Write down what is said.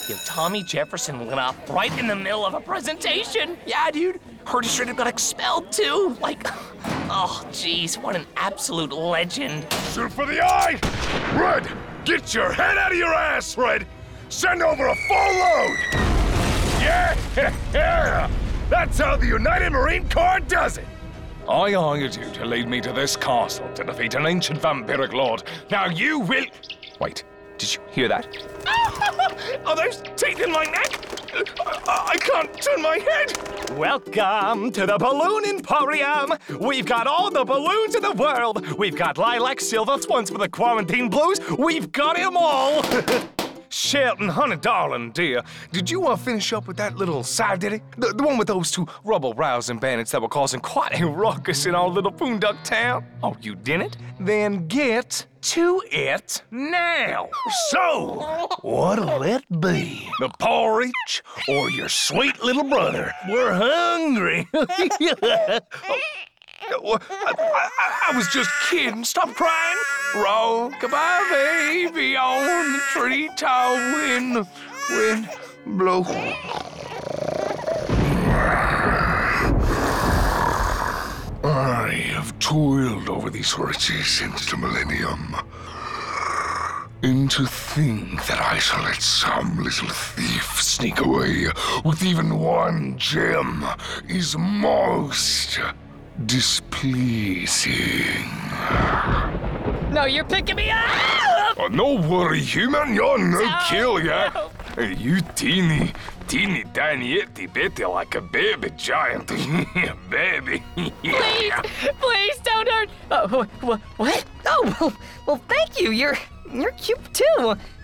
Tommy Jefferson went off right in the middle of a presentation. Yeah, dude. Heard he straight up got expelled, too. Like, oh, geez, what an absolute legend. Shoot for the eye! Red, get your head out of your ass, Red! Send over a full load! Yeah! That's how the United Marine Corps does it! I hired you to lead me to this castle to defeat an ancient vampiric lord. Now you will... Wait, did you hear that? Are those teeth in my neck? I can't turn my head. Welcome to the Balloon Emporium. We've got all the balloons in the world. We've got lilac silver swans for the quarantine blues. We've got 'em all. Shelton, honey, darling, dear, did you finish up with that little side ditty? The one with those two rubble-rousing bandits that were causing quite a ruckus in our little boondock town? Oh, you didn't? Then get to it now. So, what'll it be? The porridge or your sweet little brother? We're hungry. I was just kidding. Stop crying. Rock-a-bye, baby, on the treetop when blow. I have toiled over these riches since the millennium. And to think that I shall let some little thief sneak away with even one gem is most displeasing. No, you're picking me up! Oh, no worry, human, you're no No, kill, yeah? no. Hey, you teeny tiny itty bitty like a baby giant. Baby. Please don't hurt. What? Oh, well, thank you. You're cute too.